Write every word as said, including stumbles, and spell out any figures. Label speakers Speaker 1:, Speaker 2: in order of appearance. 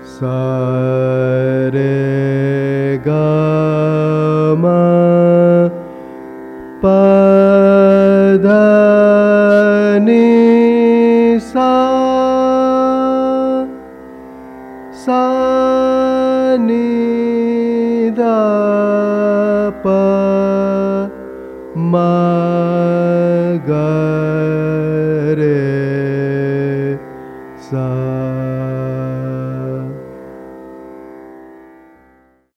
Speaker 1: सा रे ग म प ध नि सा सा नि ध प म ग रे सा।